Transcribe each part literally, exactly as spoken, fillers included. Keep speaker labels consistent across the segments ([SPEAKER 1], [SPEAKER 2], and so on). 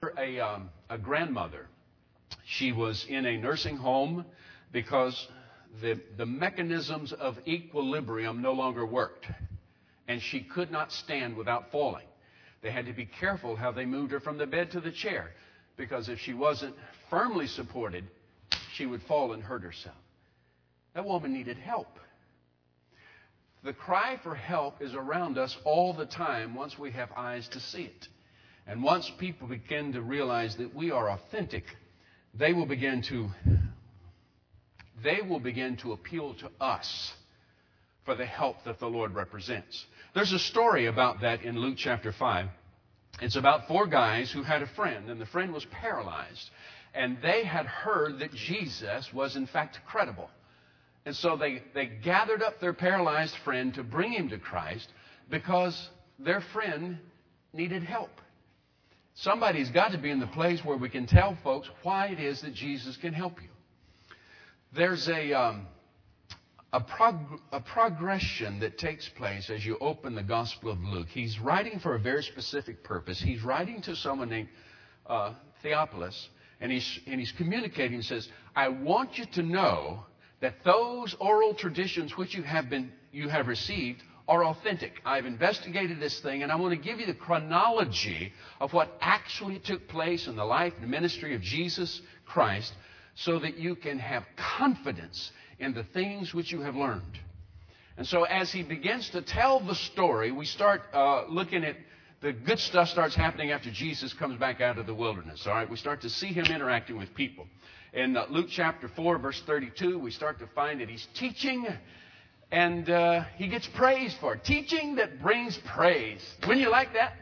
[SPEAKER 1] a, um, a grandmother. She was in a nursing home because the, the mechanisms of equilibrium no longer worked. And she could not stand without falling. They had to be careful how they moved her from the bed to the chair, because if she wasn't firmly supported, she would fall and hurt herself. That woman needed help. The cry for help is around us all the time once we have eyes to see it. And once people begin to realize that we are authentic, they will begin to they will begin to appeal to us for the help that the Lord represents. There's a story about that in Luke chapter five. It's about four guys who had a friend, and the friend was paralyzed. And they had heard that Jesus was in fact credible. And so they, they gathered up their paralyzed friend to bring him to Christ because their friend needed help. Somebody's got to be in the place where we can tell folks why it is that Jesus can help you. There's a, um, a, prog- a progression that takes place as you open the Gospel of Luke. He's writing for a very specific purpose. He's writing to someone named uh, Theophilus, and he's, and he's communicating and says, I want you to know that those oral traditions which you have been you have received are authentic. I've investigated this thing, and I want to give you the chronology of what actually took place in the life and ministry of Jesus Christ so that you can have confidence in the things which you have learned. And so as he begins to tell the story, we start uh, looking at the good stuff starts happening after Jesus comes back out of the wilderness. All right, we start to see him interacting with people. In uh, Luke chapter four, verse thirty-two, we start to find that he's teaching, and uh, he gets praised for it. Teaching that brings praise. Wouldn't you like that?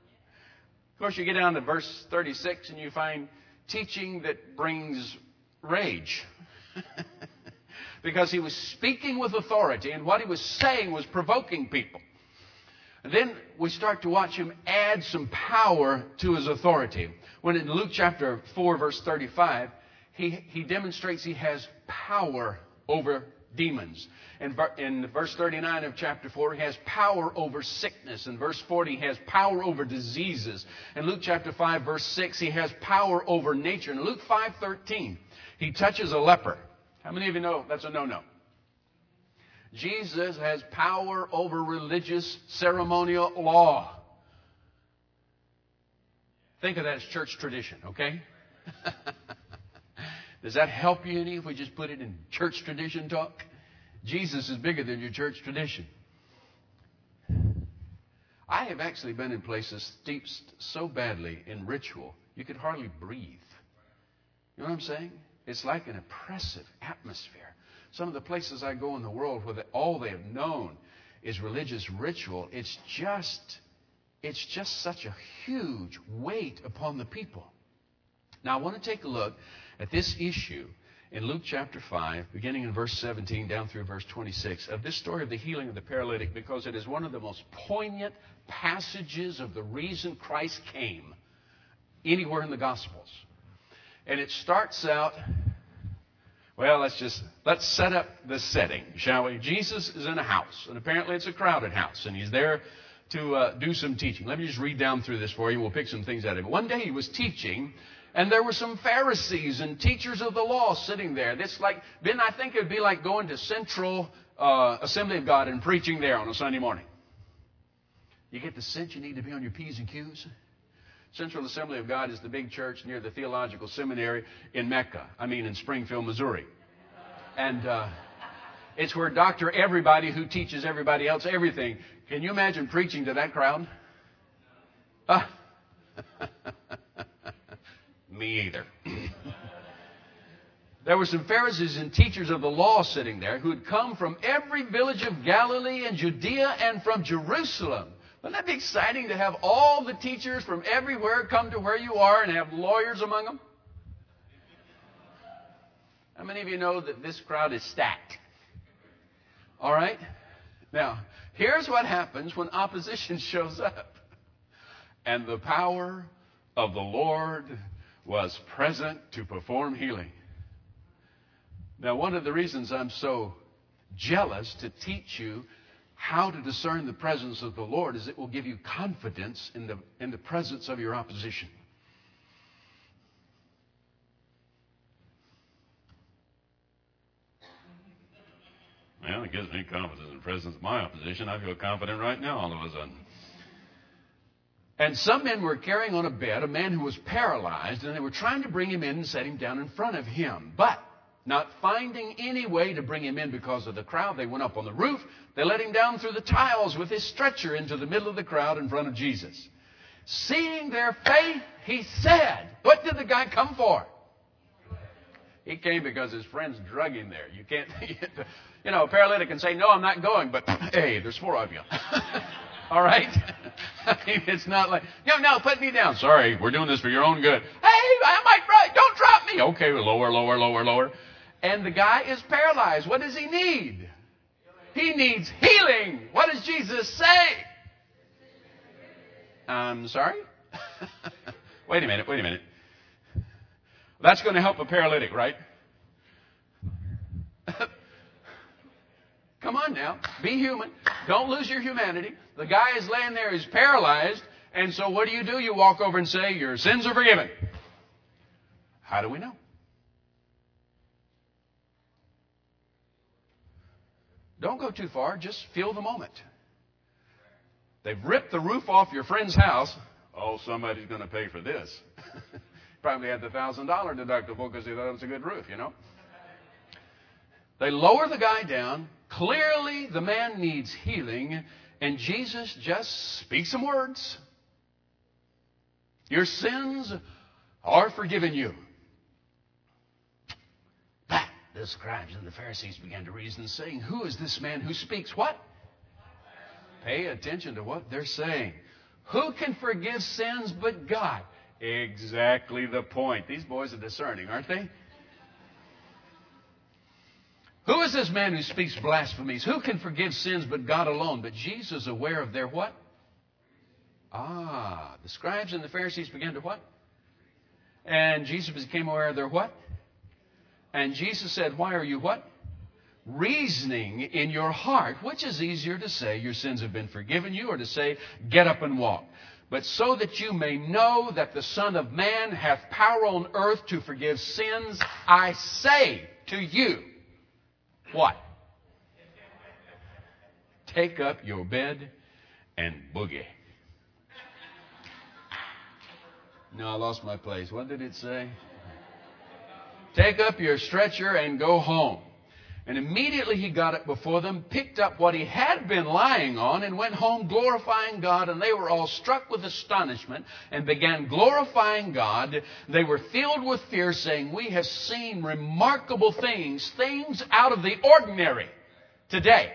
[SPEAKER 1] Of course, you get down to verse thirty-six, and you find teaching that brings rage. Because he was speaking with authority, and what he was saying was provoking people. And then we start to watch him add some power to his authority. When in Luke chapter four, verse thirty-five, he, he demonstrates he has power over demons. In, in verse thirty-nine of chapter four, he has power over sickness. In verse forty, he has power over diseases. In Luke chapter five, verse six, he has power over nature. In Luke five thirteen, he touches a leper. How many of you know that's a no-no? Jesus has power over religious ceremonial law. Think of that as church tradition, okay? Does that help you any if we just put it in church tradition talk? Jesus is bigger than your church tradition. I have actually been in places steeped so badly in ritual, you could hardly breathe. You know what I'm saying? It's like an oppressive atmosphere. Some of the places I go in the world where all they have known is religious ritual, it's just, it's just such a huge weight upon the people. Now, I want to take a look at this issue in Luke chapter five, beginning in verse seventeen down through verse twenty-six, of this story of the healing of the paralytic, because it is one of the most poignant passages of the reason Christ came anywhere in the Gospels. And it starts out, well, let's just, let's set up the setting, shall we? Jesus is in a house, and apparently it's a crowded house, and he's there to uh, do some teaching. Let me just read down through this for you. We'll pick some things out of it. One day he was teaching, and there were some Pharisees and teachers of the law sitting there. This like, then I think it would be like going to Central uh, Assembly of God and preaching there on a Sunday morning. You get the sense you need to be on your P's and Q's? Central Assembly of God is the big church near the Theological Seminary in Mecca. I mean, in Springfield, Missouri. And uh, it's where Doctor Everybody, who teaches everybody else everything. Can you imagine preaching to that crowd? Uh, me either. There were some Pharisees and teachers of the law sitting there who had come from every village of Galilee and Judea and from Jerusalem. Wouldn't that be exciting to have all the teachers from everywhere come to where you are and have lawyers among them? How many of you know that this crowd is stacked? All right? Now, here's what happens when opposition shows up. And the power of the Lord was present to perform healing. Now, one of the reasons I'm so jealous to teach you how to discern the presence of the Lord is it will give you confidence in the, in the presence of your opposition.
[SPEAKER 2] Man, it gives me confidence in the presence of my opposition. I feel confident right now all of a sudden.
[SPEAKER 1] And some men were carrying on a bed a man who was paralyzed, and they were trying to bring him in and set him down in front of him. But not finding any way to bring him in because of the crowd, they went up on the roof. They let him down through the tiles with his stretcher into the middle of the crowd in front of Jesus. Seeing their faith, he said, what did the guy come for? He came because his friends drug him there. You can't, you know, a paralytic can say, no, I'm not going, but hey, there's four of you. All right? I mean, it's not like, no, no, put me down. Sorry, we're doing this for your own good. Hey, I might, right, don't drop me. Okay, lower, lower, lower, lower. And the guy is paralyzed. What does he need? He needs healing. What does Jesus say? I'm sorry? Wait a minute, wait a minute. That's going to help a paralytic, right? Come on now. Be human. Don't lose your humanity. The guy is laying there. He's paralyzed. And so what do you do? You walk over and say, your sins are forgiven. How do we know? Don't go too far. Just feel the moment. They've ripped the roof off your friend's house. Oh, somebody's going to pay for this. Probably had the one thousand dollars deductible because he thought it was a good roof, you know. They lower the guy down. Clearly, the man needs healing. And Jesus just speaks some words. Your sins are forgiven you. But the scribes and the Pharisees began to reason, saying, who is this man who speaks what? Pay attention to what they're saying. Who can forgive sins but God? Exactly the point. These boys are discerning, aren't they? Who is this man who speaks blasphemies? Who can forgive sins but God alone? But Jesus, aware of their what? Ah, the scribes and the Pharisees began to what? And Jesus became aware of their what? And Jesus said, why are you what? Reasoning in your heart. Which is easier to say, your sins have been forgiven you, or to say, get up and walk? But so that you may know that the Son of Man hath power on earth to forgive sins, I say to you, what? Take up your bed and boogie. No, I lost my place. What did it say? Take up your stretcher and go home. And immediately he got up before them, picked up what he had been lying on, and went home glorifying God. And they were all struck with astonishment and began glorifying God. They were filled with fear, saying, we have seen remarkable things, things out of the ordinary today.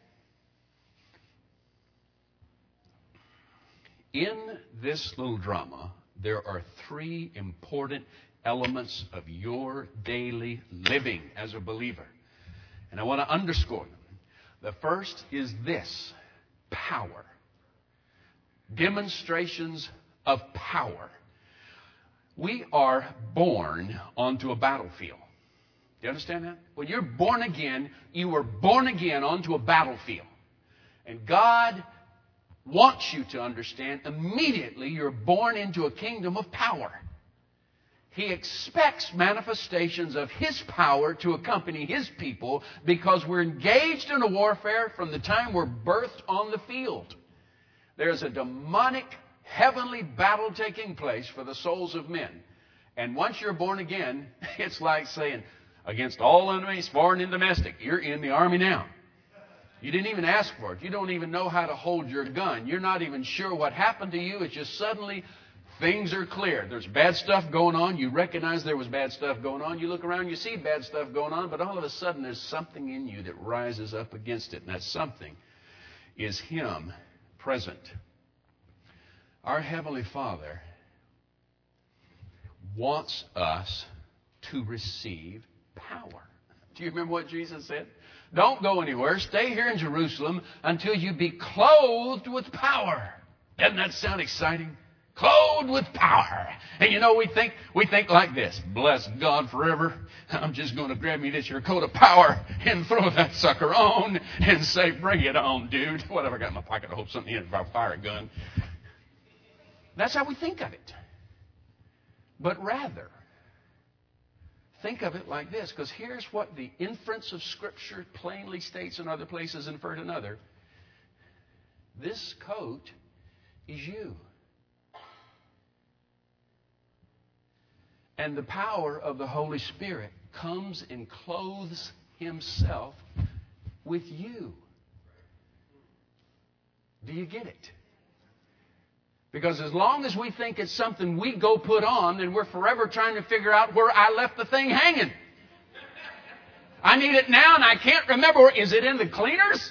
[SPEAKER 1] In this little drama, there are three important elements of your daily living as a believer. And I want to underscore them. The first is this: power. Demonstrations of power. We are born onto a battlefield. Do you understand that? When you're born again, you were born again onto a battlefield. And God wants you to understand immediately you're born into a kingdom of power. He expects manifestations of His power to accompany His people because we're engaged in a warfare from the time we're birthed on the field. There's a demonic, heavenly battle taking place for the souls of men. And once you're born again, it's like saying, against all enemies, foreign and domestic, you're in the army now. You didn't even ask for it. You don't even know how to hold your gun. You're not even sure what happened to you. It's just suddenly things are clear. There's bad stuff going on. You recognize there was bad stuff going on. You look around, you see bad stuff going on, but all of a sudden there's something in you that rises up against it. And that something is Him present. Our Heavenly Father wants us to receive power. Do you remember what Jesus said? Don't go anywhere. Stay here in Jerusalem until you be clothed with power. Doesn't that sound exciting? Clothed with power. And you know, we think we think like this: bless God forever. I'm just going to grab me this here coat of power and throw that sucker on and say, bring it on, dude. Whatever I got in my pocket, I hope something in it if I fire a gun. That's how we think of it. But rather, think of it like this, because here's what the inference of Scripture plainly states in other places, inferred in other. This coat is you. And the power of the Holy Spirit comes and clothes Himself with you. Do you get it? Because as long as we think it's something we go put on, then we're forever trying to figure out where I left the thing hanging. I need it now and I can't remember. Is it in the cleaners?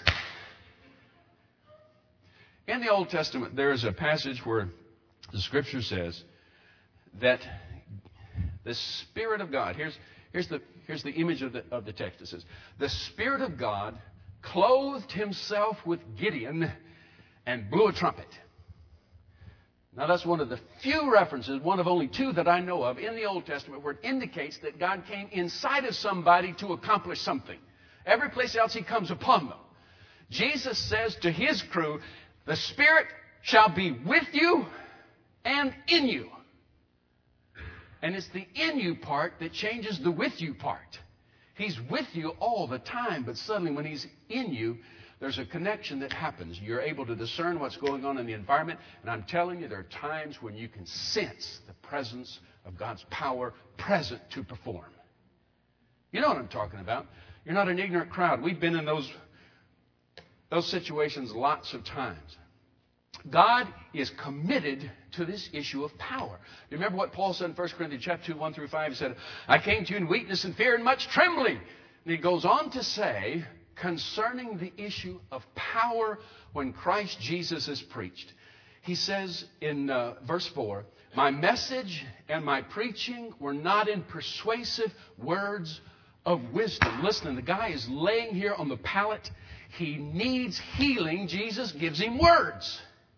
[SPEAKER 1] In the Old Testament, there is a passage where the Scripture says that the Spirit of God, here's, here's, the, here's the image of the, of the text. It says, the Spirit of God clothed Himself with Gideon and blew a trumpet. Now that's one of the few references, one of only two that I know of in the Old Testament where it indicates that God came inside of somebody to accomplish something. Every place else He comes upon them. Jesus says to His crew, the Spirit shall be with you and in you. And it's the in you part that changes the with you part. He's with you all the time, but suddenly when He's in you, there's a connection that happens. You're able to discern what's going on in the environment. And I'm telling you, there are times when you can sense the presence of God's power present to perform. You know what I'm talking about. You're not an ignorant crowd. We've been in those, those situations lots of times. God is committed to this issue of power. You remember what Paul said in First Corinthians chapter two, one through five? He said, I came to you in weakness and fear and much trembling. And he goes on to say, concerning the issue of power when Christ Jesus is preached. He says in uh, verse four, my message and my preaching were not in persuasive words of wisdom. Listen, the guy is laying here on the pallet. He needs healing. Jesus gives him words.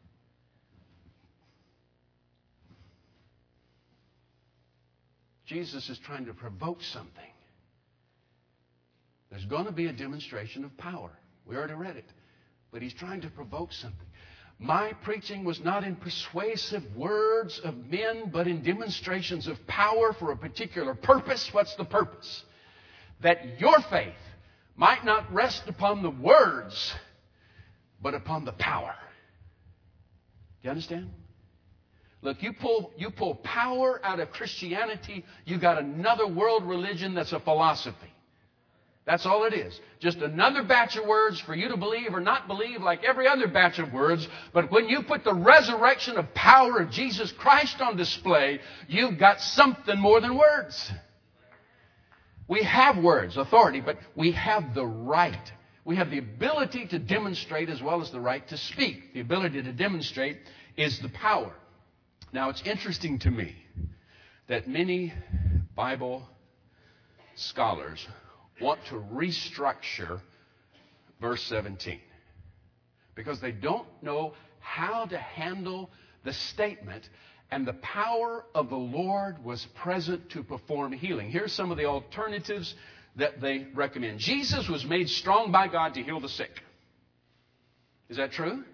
[SPEAKER 1] Jesus is trying to provoke something. There's going to be a demonstration of power. We already read it. But He's trying to provoke something. My preaching was not in persuasive words of men, but in demonstrations of power for a particular purpose. What's the purpose? That your faith might not rest upon the words, but upon the power. Do you understand? Look, you pull, you pull power out of Christianity, you got another world religion that's a philosophy. That's all it is. Just another batch of words for you to believe or not believe like every other batch of words. But when you put the resurrection of power of Jesus Christ on display, you've got something more than words. We have words, authority, but we have the right. We have the ability to demonstrate as well as the right to speak. The ability to demonstrate is the power. Now, it's interesting to me that many Bible scholars want to restructure verse seventeen because they don't know how to handle the statement, and the power of the Lord was present to perform healing. Here's some of the alternatives that they recommend. Jesus was made strong by God to heal the sick. Is that true?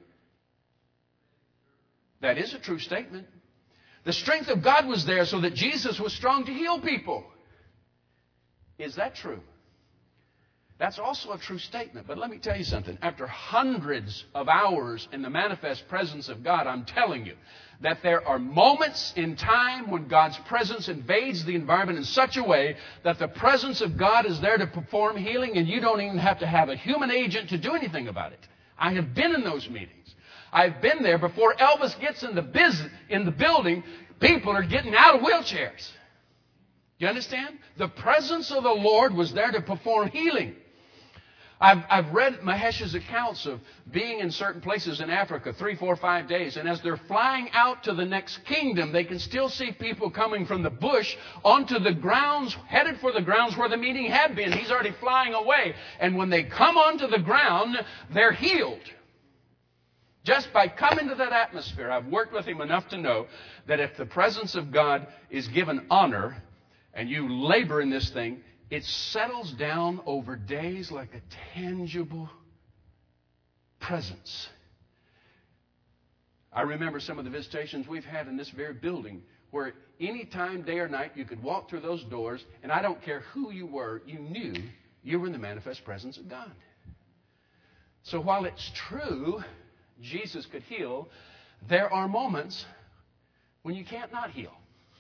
[SPEAKER 1] That is a true statement. The strength of God was there so that Jesus was strong to heal people. Is that true? That's also a true statement. But let me tell you something. After hundreds of hours in the manifest presence of God, I'm telling you that there are moments in time when God's presence invades the environment in such a way that the presence of God is there to perform healing, and you don't even have to have a human agent to do anything about it. I have been in those meetings. I've been there before Elvis gets in the biz- in the building. People are getting out of wheelchairs. You understand? The presence of the Lord was there to perform healing. I've, I've read Mahesh's accounts of being in certain places in Africa, three, four, five days. And as they're flying out to the next kingdom, they can still see people coming from the bush onto the grounds, headed for the grounds where the meeting had been. He's already flying away. And when they come onto the ground, they're healed. Just by coming to that atmosphere. I've worked with him enough to know that if the presence of God is given honor and you labor in this thing, it settles down over days like a tangible presence. I remember some of the visitations we've had in this very building where any time, day or night, you could walk through those doors, and I don't care who you were, you knew you were in the manifest presence of God. So while it's true Jesus could heal, there are moments when you can't not heal.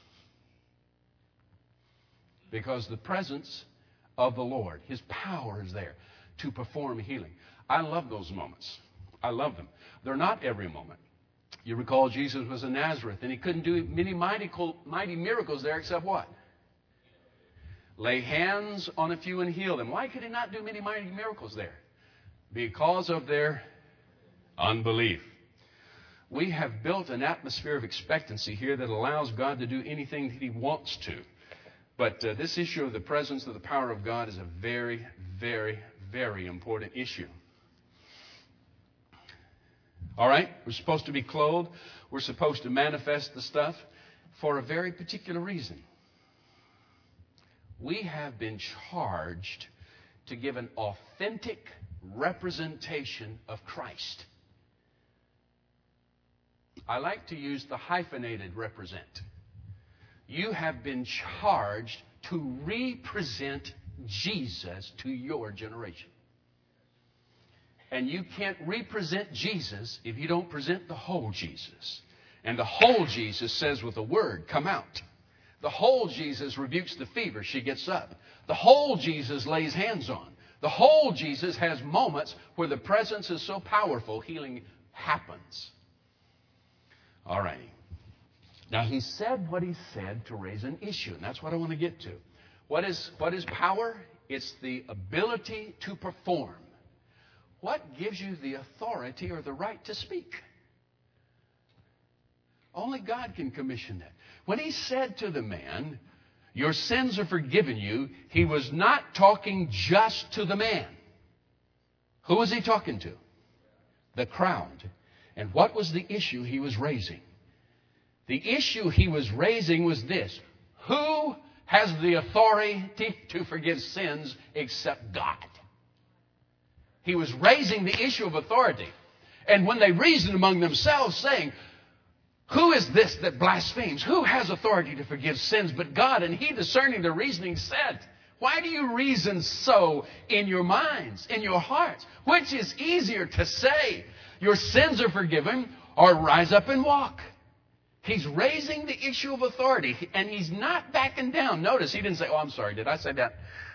[SPEAKER 1] Because the presence of the Lord, His power is there to perform healing. I love those moments. I love them. They're not every moment. You recall Jesus was in Nazareth, and He couldn't do many mighty, mighty miracles there except what? Lay hands on a few and heal them. Why could He not do many mighty miracles there? Because of their unbelief. We have built an atmosphere of expectancy here that allows God to do anything that He wants to. But uh, this issue of the presence of the power of God is a very, very, very important issue. All right? We're supposed to be clothed. We're supposed to manifest the stuff for a very particular reason. We have been charged to give an authentic representation of Christ. I like to use the hyphenated represent. You have been charged to represent Jesus to your generation. And you can't represent Jesus if you don't present the whole Jesus. And the whole Jesus says with a word, come out. The whole Jesus rebukes the fever, she gets up. The whole Jesus lays hands on. The whole Jesus has moments where the presence is so powerful, healing happens. All right. Now, He said what He said to raise an issue, and that's what I want to get to. What is, what is power? It's the ability to perform. What gives you the authority or the right to speak? Only God can commission that. When He said to the man, your sins are forgiven you, He was not talking just to the man. Who was He talking to? The crowd. And what was the issue He was raising? The issue He was raising was this. Who has the authority to forgive sins except God? He was raising the issue of authority. And when they reasoned among themselves, saying, who is this that blasphemes? Who has authority to forgive sins but God? And He, discerning the reasoning, said, why do you reason so in your minds, in your hearts? Which is easier to say, your sins are forgiven, or rise up and walk? He's raising the issue of authority, and He's not backing down. Notice He didn't say, oh, I'm sorry, did I say that?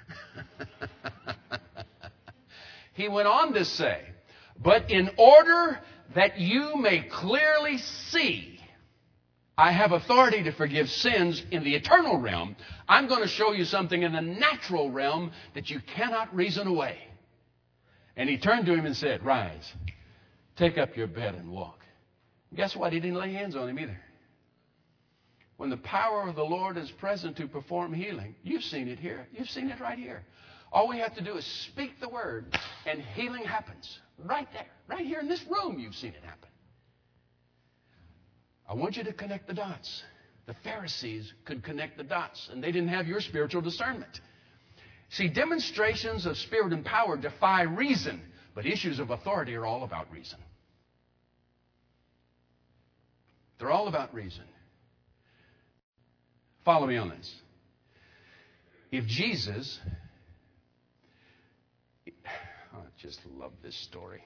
[SPEAKER 1] He went on to say, but in order that you may clearly see I have authority to forgive sins in the eternal realm, I'm going to show you something in the natural realm that you cannot reason away. And He turned to him and said, rise, take up your bed and walk. And guess what? He didn't lay hands on him either. When the power of the Lord is present to perform healing, you've seen it here. You've seen it right here. All we have to do is speak the word, and healing happens. Right there. Right here in this room, you've seen it happen. I want you to connect the dots. The Pharisees could connect the dots, and they didn't have your spiritual discernment. See, demonstrations of spirit and power defy reason, but issues of authority are all about reason. They're all about reason. Follow me on this. If Jesus... I just love this story.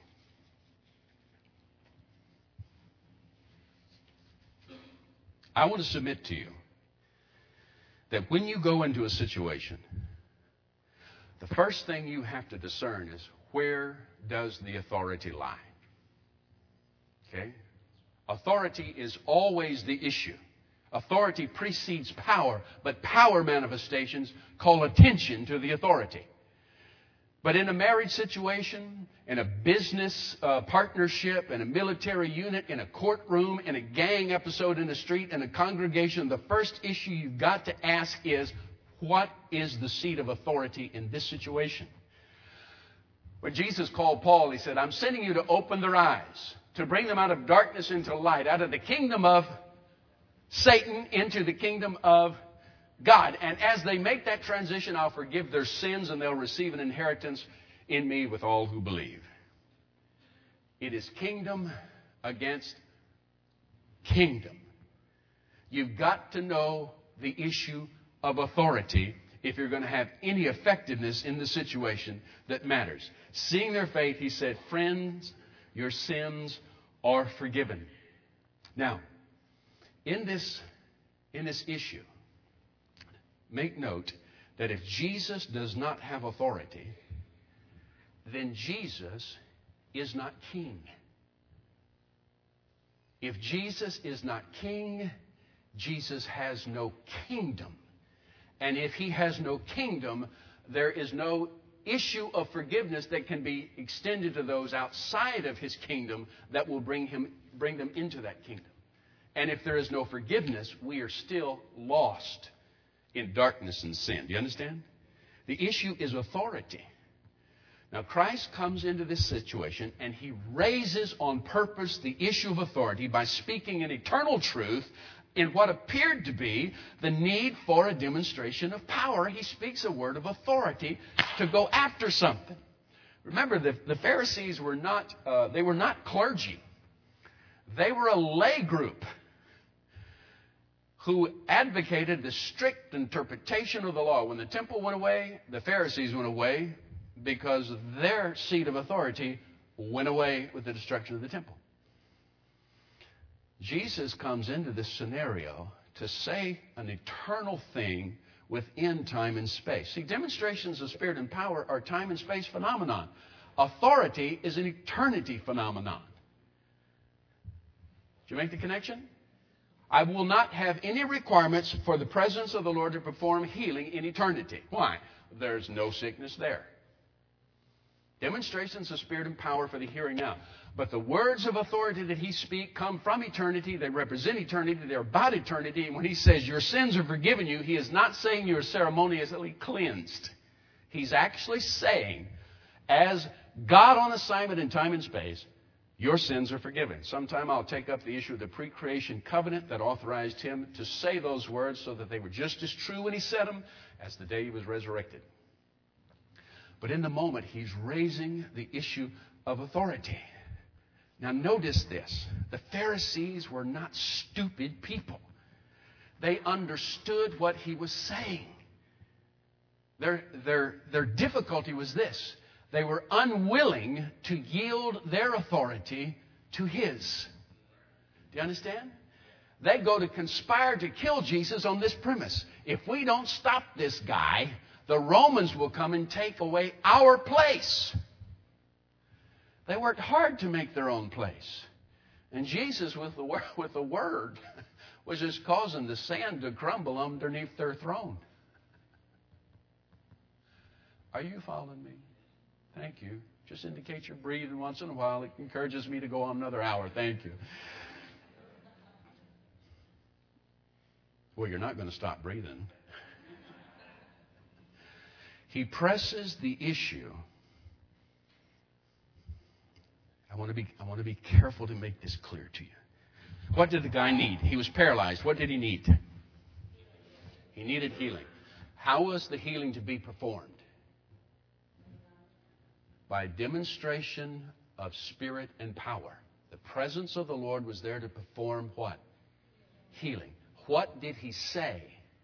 [SPEAKER 1] I want to submit to you that when you go into a situation, the first thing you have to discern is, where does the authority lie? Okay? Authority is always the issue. Authority precedes power, but power manifestations call attention to the authority. But in a marriage situation, in a business uh, partnership, in a military unit, in a courtroom, in a gang episode in the street, in a congregation, the first issue you've got to ask is, what is the seat of authority in this situation? When Jesus called Paul, He said, I'm sending you to open their eyes, to bring them out of darkness into light, out of the kingdom of Satan into the kingdom of God. And as they make that transition, I'll forgive their sins and they'll receive an inheritance in me with all who believe. It is kingdom against kingdom. You've got to know the issue of authority if you're going to have any effectiveness in the situation that matters. Seeing their faith, he said, friends, your sins are forgiven. Now, in this, in this issue, make note that if Jesus does not have authority, then Jesus is not king. If Jesus is not king, Jesus has no kingdom. And if he has no kingdom, there is no issue of forgiveness that can be extended to those outside of his kingdom that will bring him, bring them into that kingdom. And if there is no forgiveness, we are still lost in darkness and sin. Do you understand? The issue is authority. Now, Christ comes into this situation and he raises on purpose the issue of authority by speaking an eternal truth in what appeared to be the need for a demonstration of power. He speaks a word of authority to go after something. Remember, the, the Pharisees were not, uh, they were not clergy. They were a lay group who advocated the strict interpretation of the law. When the temple went away, the Pharisees went away because their seat of authority went away with the destruction of the temple. Jesus comes into this scenario to say an eternal thing within time and space. See, demonstrations of spirit and power are time and space phenomenon. Authority is an eternity phenomenon. Did you make the connection? I will not have any requirements for the presence of the Lord to perform healing in eternity. Why? There's no sickness there. Demonstrations of spirit and power for the here and now. But the words of authority that he speaks come from eternity. They represent eternity. They're about eternity. And when he says your sins are forgiven you, he is not saying you're ceremoniously cleansed. He's actually saying, as God on assignment in time and space, your sins are forgiven. Sometime I'll take up the issue of the pre-creation covenant that authorized him to say those words so that they were just as true when he said them as the day he was resurrected. But in the moment, he's raising the issue of authority. Now notice this. The Pharisees were not stupid people. They understood what he was saying. Their, their, their difficulty was this. They were unwilling to yield their authority to his. Do you understand? They go to conspire to kill Jesus on this premise. If we don't stop this guy, the Romans will come and take away our place. They worked hard to make their own place. And Jesus, with the, word, with the word, was just causing the sand to crumble underneath their throne. Are you following me? Thank you. Just indicate you're breathing once in a while. It encourages me to go on another hour. Thank you. Well, you're not going to stop breathing. He presses the issue. I want to be, I want to be careful to make this clear to you. What did the guy need? He was paralyzed. What did he need? He needed healing. How was the healing to be performed? By demonstration of spirit and power. The presence of the Lord was there to perform what? Healing. What did he say?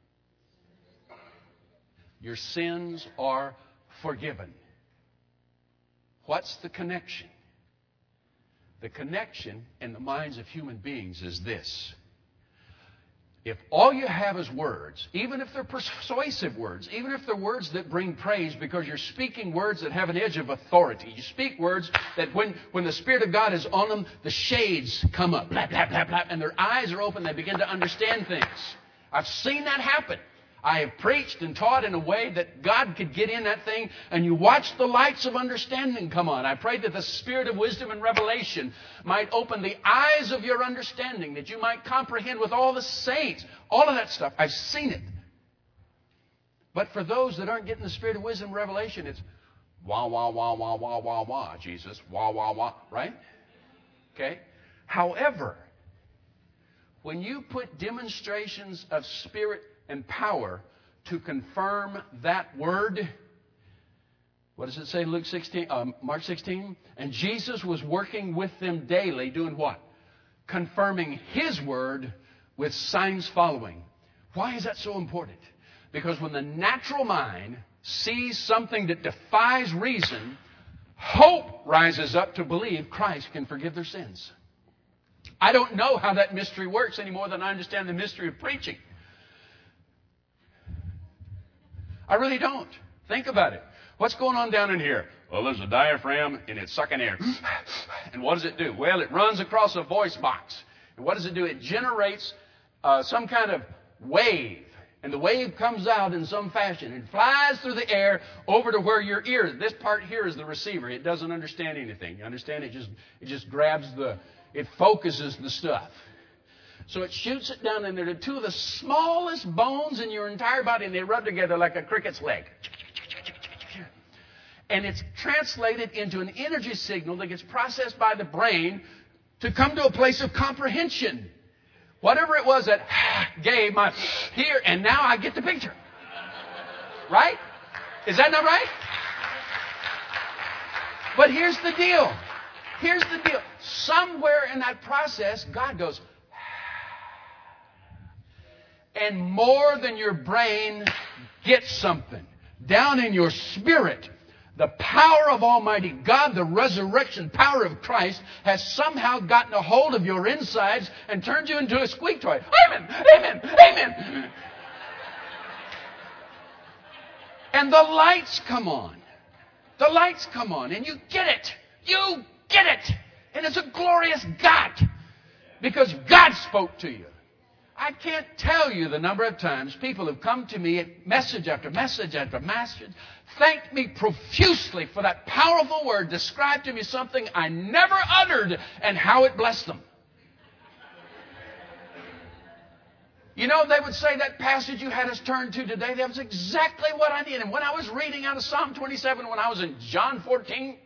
[SPEAKER 1] Your sins are forgiven. What's the connection? The connection in the minds of human beings is this. If all you have is words, even if they're persuasive words, even if they're words that bring praise because you're speaking words that have an edge of authority, you speak words that when, when the Spirit of God is on them, the shades come up, blah, blah, blah, blah, and their eyes are open, they begin to understand things. I've seen that happen. I have preached and taught in a way that God could get in that thing, and you watch the lights of understanding come on. I pray that the Spirit of wisdom and revelation might open the eyes of your understanding, that you might comprehend with all the saints, all of that stuff. I've seen it. But for those that aren't getting the Spirit of wisdom and revelation, it's wah, wah, wah, wah, wah, wah, wah, Jesus, wah, wah, wah, right? Okay? However, when you put demonstrations of Spirit and power to confirm that word. What does it say in Luke sixteen, uh, Mark sixteen? And Jesus was working with them daily, doing what? Confirming his word with signs following. Why is that so important? Because when the natural mind sees something that defies reason, hope rises up to believe Christ can forgive their sins. I don't know how that mystery works any more than I understand the mystery of preaching. I really don't. Think about it. What's going on down in here? Well, there's a diaphragm and it's sucking air. And what does it do? Well, it runs across a voice box. And what does it do? It generates uh, some kind of wave. And the wave comes out in some fashion. It flies through the air over to where your ear is. This part here is the receiver. It doesn't understand anything. You understand? It just, it just grabs the, it focuses the stuff. So it shoots it down in there to two of the smallest bones in your entire body, and they rub together like a cricket's leg. And it's translated into an energy signal that gets processed by the brain to come to a place of comprehension. Whatever it was that gave my here, and now I get the picture. Right? Is that not right? But here's the deal. Here's the deal. Somewhere in that process, God goes, and more than your brain gets something. Down in your spirit, the power of Almighty God, the resurrection power of Christ, has somehow gotten a hold of your insides and turned you into a squeak toy. Amen! Amen! Amen! And the lights come on. The lights come on, and you get it. You get it. And it's a glorious God. Because God spoke to you. I can't tell you the number of times people have come to me at message after message after message, thanked me profusely for that powerful word, described to me something I never uttered and how it blessed them. You know, they would say that passage you had us turn to today, that was exactly what I needed. And when I was reading out of Psalm twenty-seven, when I was in John fourteen,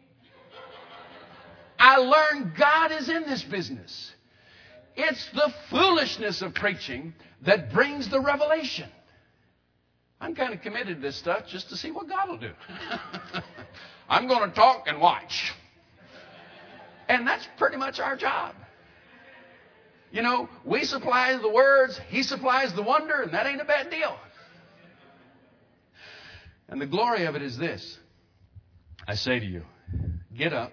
[SPEAKER 1] I learned God is in this business. It's the foolishness of preaching that brings the revelation. I'm kind of committed to this stuff just to see what God will do. I'm going to talk and watch. And that's pretty much our job. You know, we supply the words, He supplies the wonder, and that ain't a bad deal. And the glory of it is this. I say to you, get up,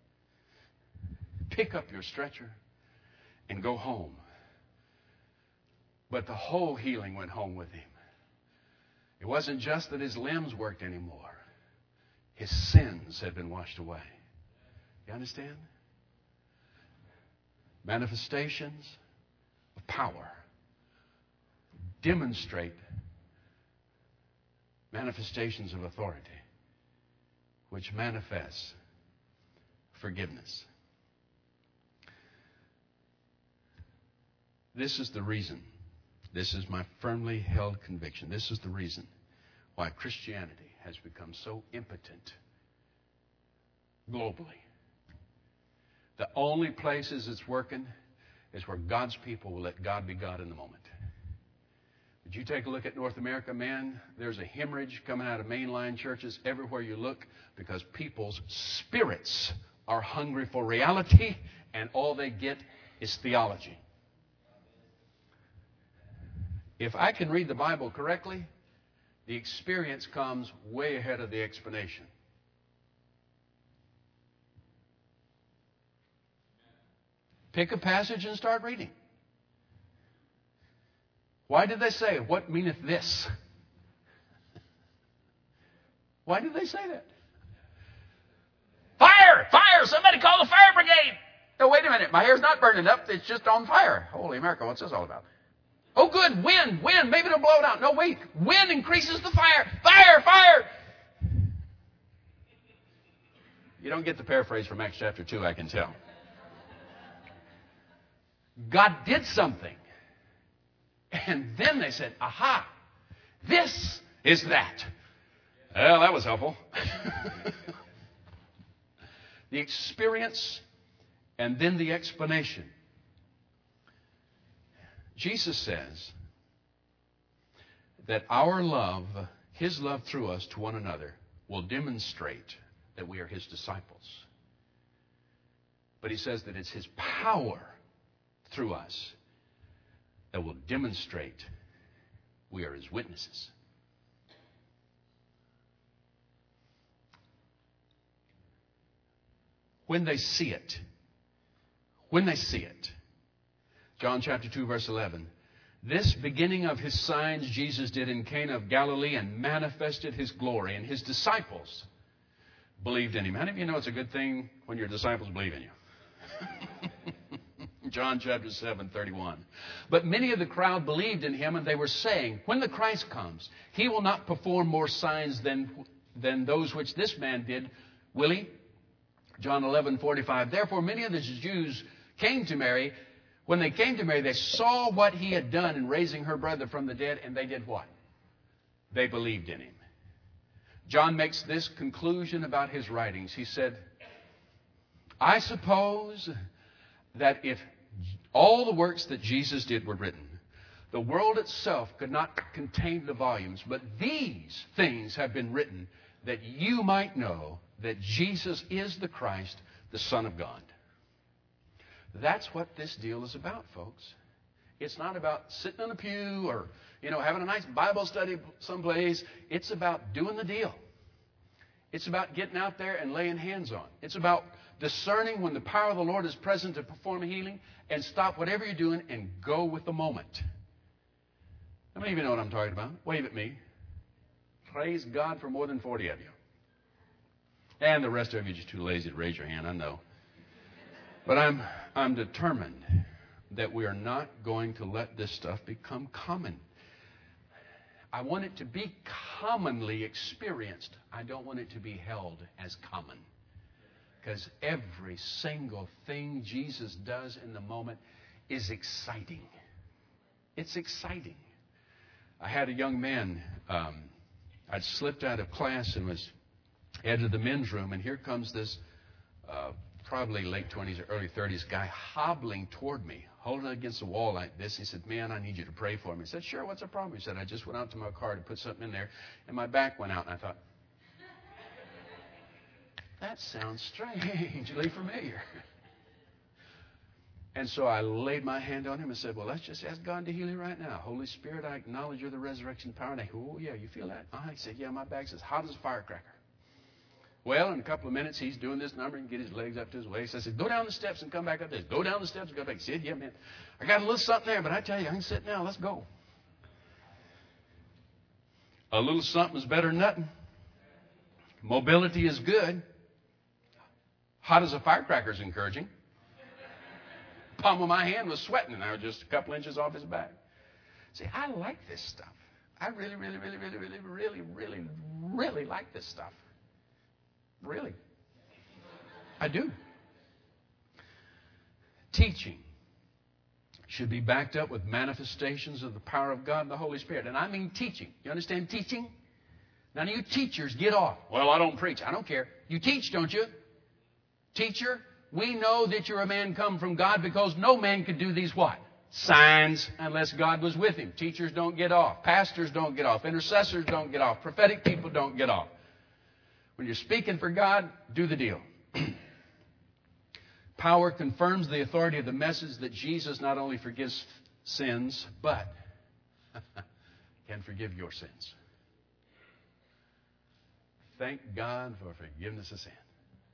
[SPEAKER 1] pick up your stretcher, and go home. But the whole healing went home with him. It wasn't just that his limbs worked anymore. His sins had been washed away. You understand? Manifestations of power demonstrate manifestations of authority, which manifests forgiveness. This is the reason, this is my firmly held conviction, this is the reason why Christianity has become so impotent globally. The only places it's working is where God's people will let God be God in the moment. But you take a look at North America, man, there's a hemorrhage coming out of mainline churches everywhere you look because people's spirits are hungry for reality and all they get is theology. If I can read the Bible correctly, the experience comes way ahead of the explanation. Pick a passage and start reading. Why did they say, what meaneth this? Why did they say that? Fire! Fire! Somebody call the fire brigade! No, wait a minute. My hair's not burning up. It's just on fire. Holy America, what's this all about? Oh, good. Wind, wind. Maybe it'll blow it out. No, wait. Wind increases the fire. Fire, fire. You don't get the paraphrase from Acts chapter two, I can tell. God did something. And then they said, aha, this is that. Well, that was helpful. The experience and then the explanation. Jesus says that our love, His love through us to one another, will demonstrate that we are His disciples. But He says that it's His power through us that will demonstrate we are His witnesses. When they see it, when they see it, John chapter two, verse eleven, this beginning of His signs Jesus did in Cana of Galilee and manifested His glory, and His disciples believed in Him. How many of you know it's a good thing when your disciples believe in you? John chapter seven, thirty-one. But many of the crowd believed in Him, and they were saying, when the Christ comes, He will not perform more signs than, than those which this man did, will He? John eleven, forty-five. Therefore, many of the Jews came to Mary. When they came to Mary, they saw what He had done in raising her brother from the dead, and they did what? They believed in Him. John makes this conclusion about his writings. He said, I suppose that if all the works that Jesus did were written, the world itself could not contain the volumes, but these things have been written that you might know that Jesus is the Christ, the Son of God. That's what this deal is about, folks. It's not about sitting on a pew or, you know, having a nice Bible study someplace. It's about doing the deal. It's about getting out there and laying hands on. It's about discerning when the power of the Lord is present to perform a healing and stop whatever you're doing and go with the moment. How many of you know what I'm talking about? Wave at me. Praise God for more than forty of you. And the rest of you are just too lazy to raise your hand, I know. But I'm, I'm determined that we are not going to let this stuff become common. I want it to be commonly experienced. I don't want it to be held as common. Because every single thing Jesus does in the moment is exciting. It's exciting. I had a young man, um, I'd slipped out of class and was headed to the men's room, and here comes this uh, probably late twenties or early thirties guy hobbling toward me, holding it against the wall like this. He said, man, I need you to pray for me. I said, sure, what's the problem? He said, I just went out to my car to put something in there, and my back went out. And I thought, that sounds strangely familiar. And so I laid my hand on him and said, well, let's just ask God to heal you right now. Holy Spirit, I acknowledge you're the resurrection power. And I go, oh, yeah, you feel that? Uh-huh. He said, yeah, my back's as hot as a firecracker. Well, in a couple of minutes, he's doing this number and get his legs up to his waist. I said, go down the steps and come back up this. Go down the steps and come back. He said, yeah, man, I got a little something there, but I tell you, I can sit now. Let's go. A little something is better than nothing. Mobility is good. Hot as a firecracker is encouraging. Palm of my hand was sweating, and I was just a couple inches off his back. See, I like this stuff. I really, really, really, really, really, really, really, really like this stuff. Really. I do. Teaching should be backed up with manifestations of the power of God and the Holy Spirit. And I mean teaching. You understand teaching? None of you teachers get off. Well, I don't preach. I don't care. You teach, don't you? Teacher, we know that you're a man come from God because no man could do these what? Signs unless God was with him. Teachers don't get off. Pastors don't get off. Intercessors don't get off. Prophetic people don't get off. When you're speaking for God, do the deal. Power confirms the authority of the message that Jesus not only forgives sins, but can forgive your sins. Thank God for forgiveness of sin.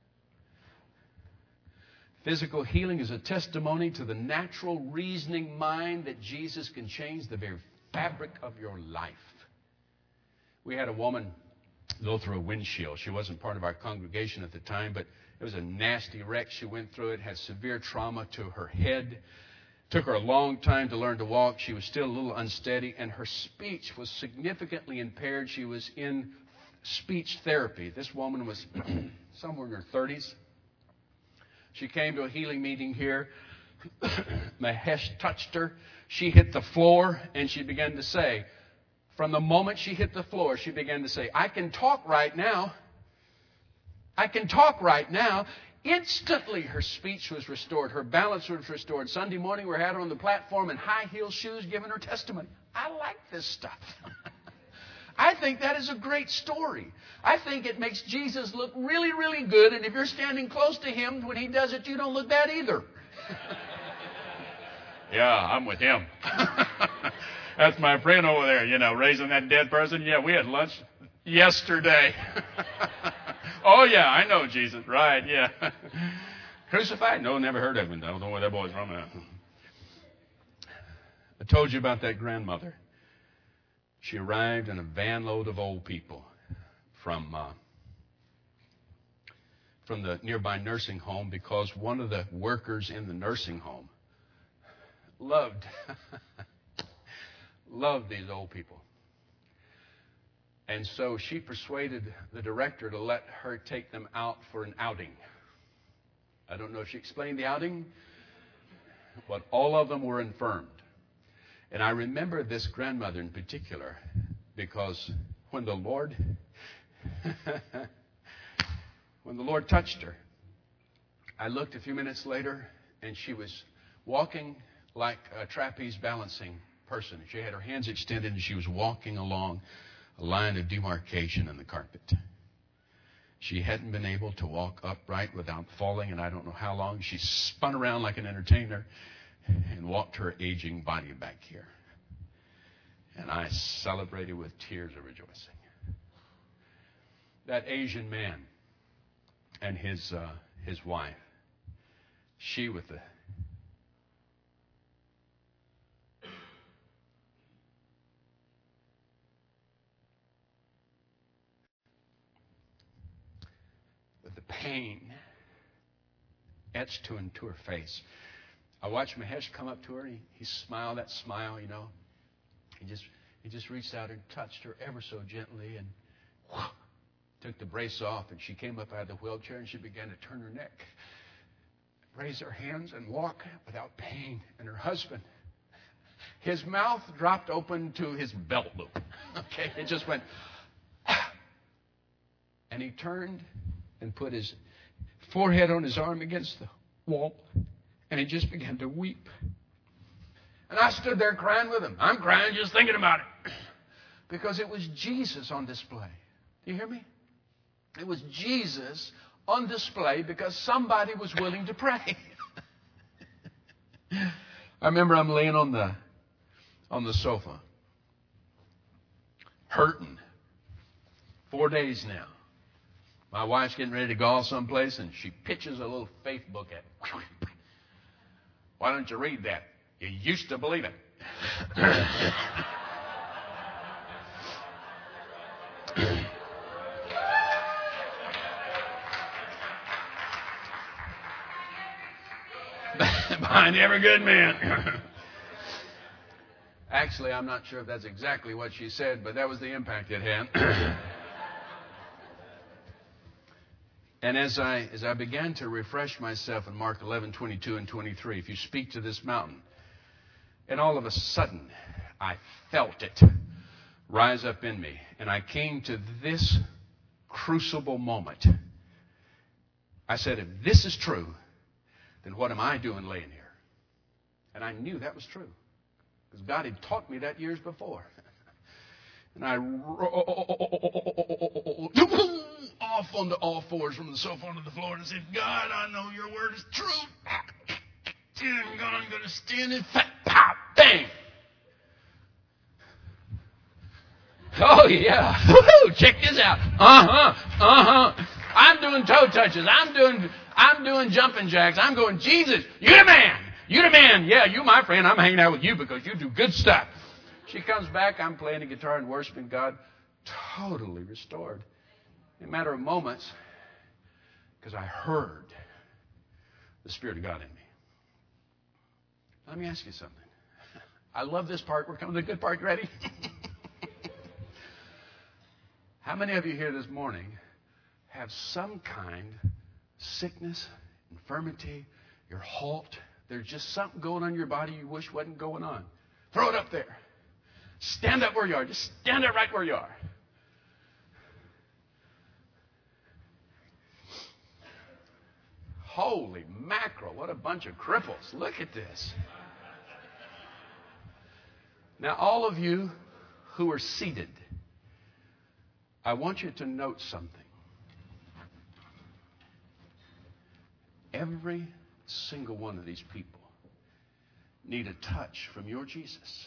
[SPEAKER 1] Physical healing is a testimony to the natural reasoning mind that Jesus can change the very fabric of your life. We had a woman go through a windshield. She wasn't part of our congregation at the time, but it was a nasty wreck. She went through it, had severe trauma to her head. Took her a long time to learn to walk. She was still a little unsteady, and her speech was significantly impaired. She was in speech therapy. This woman was somewhere in her thirties. She came to a healing meeting here. Mahesh touched her. She hit the floor, and she began to say, from the moment she hit the floor, she began to say, I can talk right now. I can talk right now. Instantly, her speech was restored. Her balance was restored. Sunday morning, we had her on the platform in high-heel shoes giving her testimony. I like this stuff. I think that is a great story. I think it makes Jesus look really, really good. And if you're standing close to him when he does it, you don't look bad either.
[SPEAKER 2] Yeah, I'm with him. That's my friend over there, you know, raising that dead person. Yeah, we had lunch yesterday. Oh, yeah, I know Jesus. Right, yeah. Crucified? No, never heard of him. I don't know where that boy's from.
[SPEAKER 1] I told you about that grandmother. She arrived in a van load of old people from uh, from the nearby nursing home because one of the workers in the nursing home loved loved these old people. And so she persuaded the director to let her take them out for an outing. I don't know if she explained the outing, but all of them were infirmed. And I remember this grandmother in particular because when the Lord when the Lord touched her, I looked a few minutes later and she was walking like a trapeze balancing person. She had her hands extended and she was walking along a line of demarcation in the carpet. She hadn't been able to walk upright without falling, and I don't know how long. She spun around like an entertainer and walked her aging body back here. And I celebrated with tears of rejoicing. That Asian man and his uh, his wife, she with the with the pain etched to into her face. I watched Mahesh come up to her, and he, he smiled that smile, you know. He just he just reached out and touched her ever so gently and whoosh, took the brace off, and she came up out of the wheelchair and she began to turn her neck, raise her hands and walk without pain. And her husband, his mouth dropped open to his belt loop. Okay, it just went, and he turned and put his forehead on his arm against the wall, and he just began to weep. And I stood there crying with him. I'm crying just thinking about it. Because it was Jesus on display. Do you hear me? It was Jesus on display because somebody was willing to pray. I remember I'm laying on the on the sofa, hurting. Four days now. My wife's getting ready to go off someplace, and she pitches a little faith book at me. Why don't you read that? You used to believe it. Behind every good man. Actually, I'm not sure if that's exactly what she said, but that was the impact it had. And as I as I began to refresh myself in Mark eleven, twenty-two and twenty-three, if you speak to this mountain, and all of a sudden I felt it rise up in me, and I came to this crucible moment. I said, if this is true, then what am I doing laying here? And I knew that was true because God had taught me that years before. And I rolled off onto all fours from the sofa onto the floor and said, God, I know your word is true. God, I'm going to stand and fat, pop, bang. Oh, yeah. Woo-hoo, check this out. Uh-huh, uh-huh. I'm doing toe touches. I'm doing, I'm doing jumping jacks. I'm going, Jesus, you the man. You the man. Yeah, you my friend. I'm hanging out with you because you do good stuff. She comes back. I'm playing the guitar and worshiping God. Totally restored. In a matter of moments, because I heard the Spirit of God in me. Let me ask you something. I love this part. We're coming to the good part. You ready? How many of you here this morning have some kind of sickness, infirmity, you're halt, there's just something going on in your body you wish wasn't going on? Throw it up there. Stand up where you are. Just stand up right where you are. Holy mackerel, what a bunch of cripples. Look at this. Now, all of you who are seated, I want you to note something. Every single one of these people need a touch from your Jesus.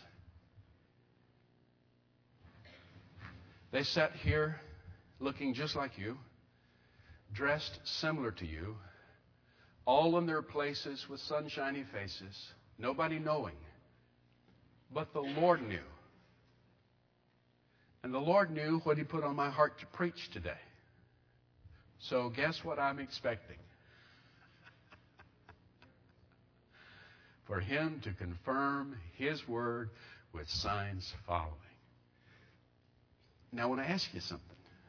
[SPEAKER 1] They sat here looking just like you, dressed similar to you, all in their places with sunshiny faces, nobody knowing. But the Lord knew. And the Lord knew what He put on my heart to preach today. So guess what I'm expecting? For Him to confirm His word with signs following. Now I want to ask you something.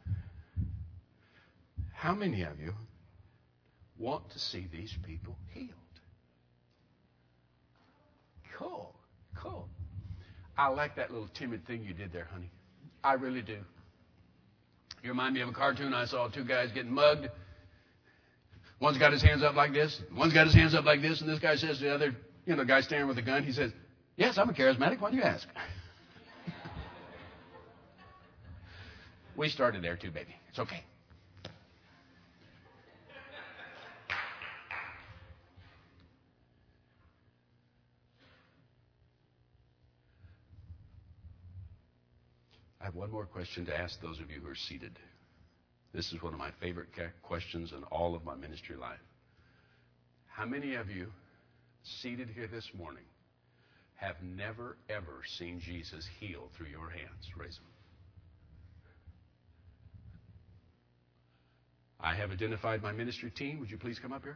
[SPEAKER 1] How many of you want to see these people healed? Cool, cool. I like that little timid thing you did there, honey. I really do. You remind me of a cartoon I saw, two guys getting mugged. One's got his hands up like this. One's got his hands up like this. And this guy says to the other, you know, guy standing with a gun, he says, yes, I'm a charismatic. Why do you ask? We started there too, baby. It's okay. I have one more question to ask those of you who are seated. This is one of my favorite questions in all of my ministry life. How many of you seated here this morning have never, ever seen Jesus heal through your hands? Raise them. I have identified my ministry team. Would you please come up here?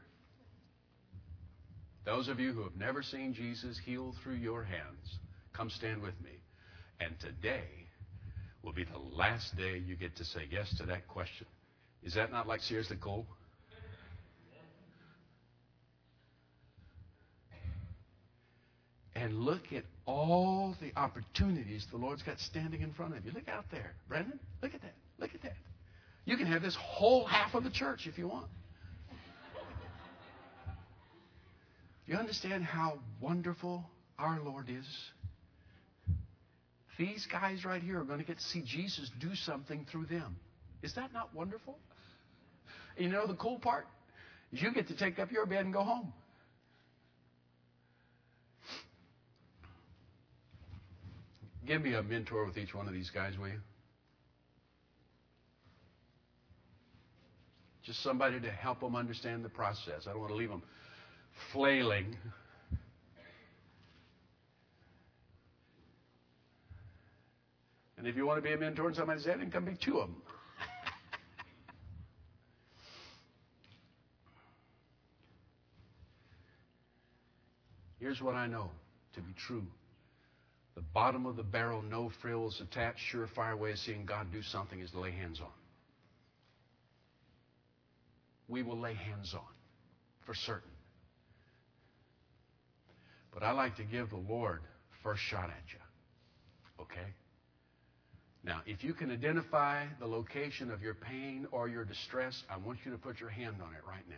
[SPEAKER 1] Those of you who have never seen Jesus heal through your hands, come stand with me. And today will be the last day you get to say yes to that question. Is that not like seriously cool? And look at all the opportunities the Lord's got standing in front of you. Look out there. Brendan, look at that. Look at that. You can have this whole half of the church if you want. You understand how wonderful our Lord is? These guys right here are going to get to see Jesus do something through them. Is that not wonderful? And you know the cool part? Is you get to take up your bed and go home. Give me a mentor with each one of these guys, will you? Just somebody to help them understand the process. I don't want to leave them flailing. And if you want to be a mentor in somebody's head, then come be two of them. Here's what I know to be true. The bottom of the barrel, no frills attached, surefire way of seeing God do something is to lay hands on. We will lay hands on, for certain. But I like to give the Lord first shot at you. Okay? Now, if you can identify the location of your pain or your distress, I want you to put your hand on it right now.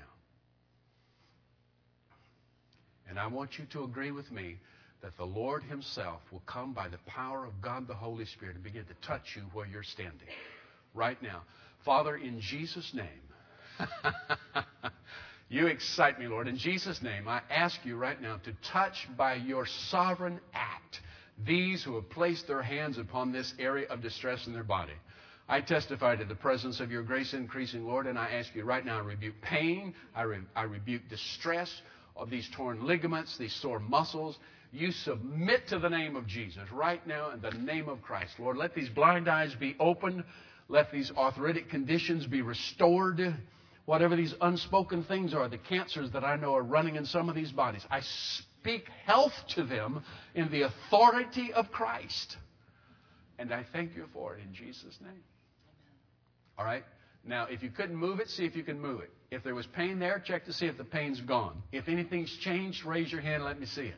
[SPEAKER 1] And I want you to agree with me that the Lord Himself will come by the power of God the Holy Spirit and begin to touch you where you're standing right now. Father, in Jesus' name, you excite me, Lord. In Jesus' name, I ask you right now to touch by your sovereign act these who have placed their hands upon this area of distress in their body. I testify to the presence of your grace increasing, Lord, and I ask you right now, I rebuke pain, I, re- I rebuke distress of these torn ligaments, these sore muscles. You submit to the name of Jesus right now in the name of Christ. Lord, let these blind eyes be opened. Let these arthritic conditions be restored. Whatever these unspoken things are, the cancers that I know are running in some of these bodies, I speak health to them in the authority of Christ. And I thank you for it in Jesus' name. All right? Now, if you couldn't move it, see if you can move it. If there was pain there, check to see if the pain's gone. If anything's changed, raise your hand and let me see it.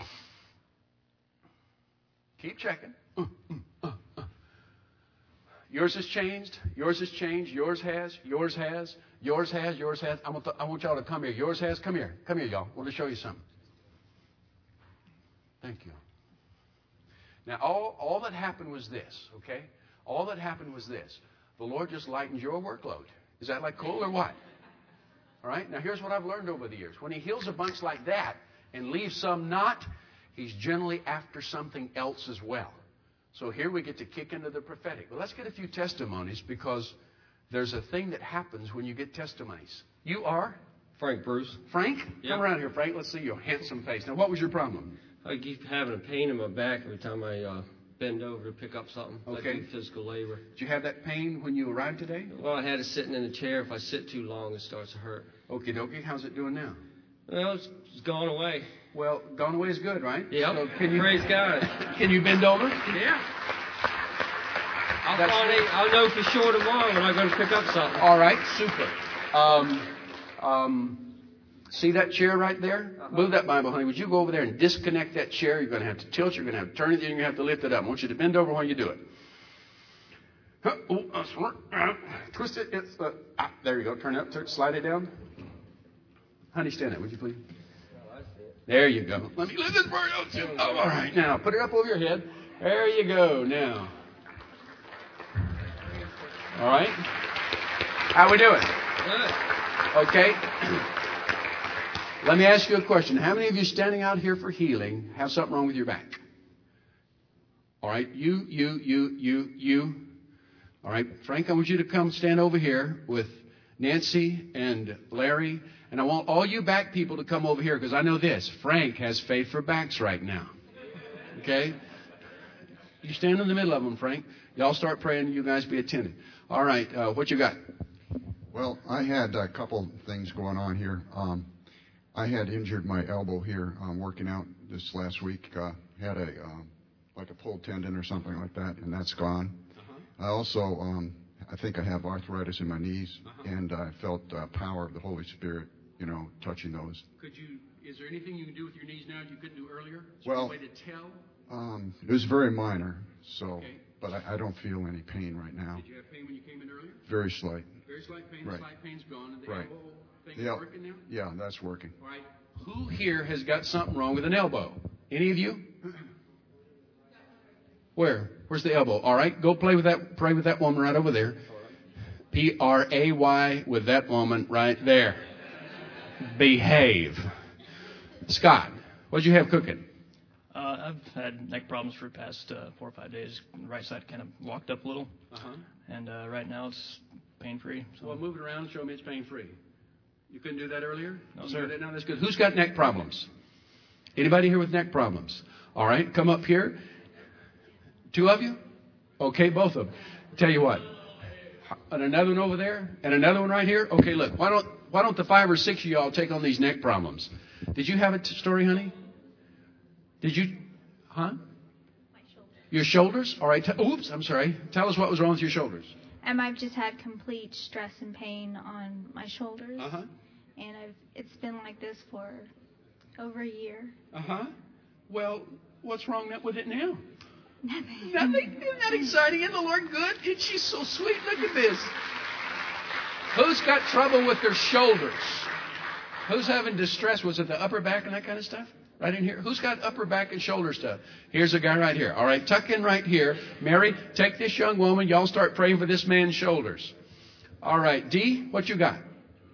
[SPEAKER 1] Keep checking. Uh, uh, uh. Yours has changed. Yours has changed. Yours has. Yours has. Yours has. Yours has. I want, th- I want y'all to come here. Yours has. Come here. Come here, y'all. I want to show you something. Thank you. Now, all, all that happened was this, okay? All that happened was this. The Lord just lightened your workload. Is that like cool or what? All right? Now, here's what I've learned over the years. When He heals a bunch like that and leaves some not, he's generally after something else as well. So here we get to kick into the prophetic. Well, let's get a few testimonies, because there's a thing that happens when you get testimonies. You are?
[SPEAKER 3] Frank Bruce.
[SPEAKER 1] Frank?
[SPEAKER 3] Yep.
[SPEAKER 1] Come around here, Frank. Let's see your handsome face. Now, what was your problem?
[SPEAKER 3] I keep having a pain in my back every time I uh, bend over to pick up something.
[SPEAKER 1] Okay.
[SPEAKER 3] Like physical labor.
[SPEAKER 1] Did you have that pain when you arrived today?
[SPEAKER 3] Well, I had it sitting in the chair. If I sit too long, it starts to hurt.
[SPEAKER 1] Okie dokie. How's it doing now?
[SPEAKER 3] Well, it's, it's gone away.
[SPEAKER 1] Well, gone away is good, right?
[SPEAKER 3] Yep.
[SPEAKER 1] So can you,
[SPEAKER 3] Praise God.
[SPEAKER 1] Can you bend over?
[SPEAKER 3] Yeah. I'll, find a, I'll know for sure tomorrow when I'm going to pick up something.
[SPEAKER 1] All right. Super. Um, um, see that chair right there? Uh-huh. Move that Bible, honey. Would you go over there and disconnect that chair? You're going to have to tilt. You're going to have to turn it. Then you're going to have to lift it up. I want you to bend over while you do it. Twist it. It's, uh, ah, there you go. Turn it up. Turn, slide it down. Honey, stand up, would you please? There you go. Let me lift this bird up. Oh, all right. Now, put it up over your head. There you go. Now. All right. How we doing?
[SPEAKER 3] Good.
[SPEAKER 1] Okay. Let me ask you a question. How many of you standing out here for healing have something wrong with your back? All right. You, you, you, you, you. All right. Frank, I want you to come stand over here with Nancy and Larry. And I want all you back people to come over here, because I know this. Frank has faith for backs right now. Okay? You stand in the middle of them, Frank. Y'all start praying and you guys be attentive. All right. Uh, what you got?
[SPEAKER 4] Well, I had a couple things going on here. Um, I had injured my elbow here um, working out this last week. Uh, had a um, like a pulled tendon or something like that, and that's gone. Uh-huh. I also, um, I think I have arthritis in my knees, uh-huh. and I felt uh, power of the Holy Spirit, you know, touching those.
[SPEAKER 1] Could you? Is there anything you can do with your knees now that you couldn't do earlier? Is
[SPEAKER 4] well,
[SPEAKER 1] there a way to tell?
[SPEAKER 4] Um, it was very minor, so,
[SPEAKER 1] okay.
[SPEAKER 4] but I, I don't feel any pain right now.
[SPEAKER 1] Did you have pain when you came in earlier?
[SPEAKER 4] Very slight.
[SPEAKER 1] Very slight pain.
[SPEAKER 4] Right.
[SPEAKER 1] The slight pain's gone, and the
[SPEAKER 4] right.
[SPEAKER 1] elbow thing
[SPEAKER 4] yeah.
[SPEAKER 1] is working now.
[SPEAKER 4] Yeah, that's working.
[SPEAKER 1] All right. Who here has got something wrong with an elbow? Any of you? Where? Where's the elbow? All right. Go play with that. Pray with that woman right over there. P R A Y with that woman right there. Behave. Scott, what'd you have cooking?
[SPEAKER 5] Uh, I've had neck problems for the past uh, four or five days. The right side kind of walked up a little.
[SPEAKER 1] Uh-huh.
[SPEAKER 5] And uh, right now it's pain-free. So.
[SPEAKER 1] Well, move it around and show me it's pain-free. You couldn't do that earlier?
[SPEAKER 5] No,
[SPEAKER 1] you
[SPEAKER 5] sir.
[SPEAKER 1] That now? That's good. Who's got neck problems? Anybody here with neck problems? All right, come up here. Two of you? Okay, both of them. Tell you what. And another one over there? And another one right here? Okay, look. Why don't why don't the five or six of y'all take on these neck problems? Did you have a t- story, honey? Did you? Huh?
[SPEAKER 6] My shoulders.
[SPEAKER 1] Your shoulders? All right. T- oops, I'm sorry. Tell us what was wrong with your shoulders.
[SPEAKER 6] Um, I've just had complete stress and pain on my shoulders.
[SPEAKER 1] Uh-huh.
[SPEAKER 6] And I've it's been like this for over a year.
[SPEAKER 1] Uh-huh. Well, what's wrong with it now?
[SPEAKER 6] Nothing.
[SPEAKER 1] Nothing? Isn't that exciting? Isn't the Lord good? Isn't she so sweet? Look at this. Who's got trouble with their shoulders? Who's having distress? Was it the upper back and that kind of stuff? Right in here. Who's got upper back and shoulder stuff? Here's a guy right here. All right, tuck in right here. Mary, take this young woman. Y'all start praying for this man's shoulders. All right, Dee, what you got?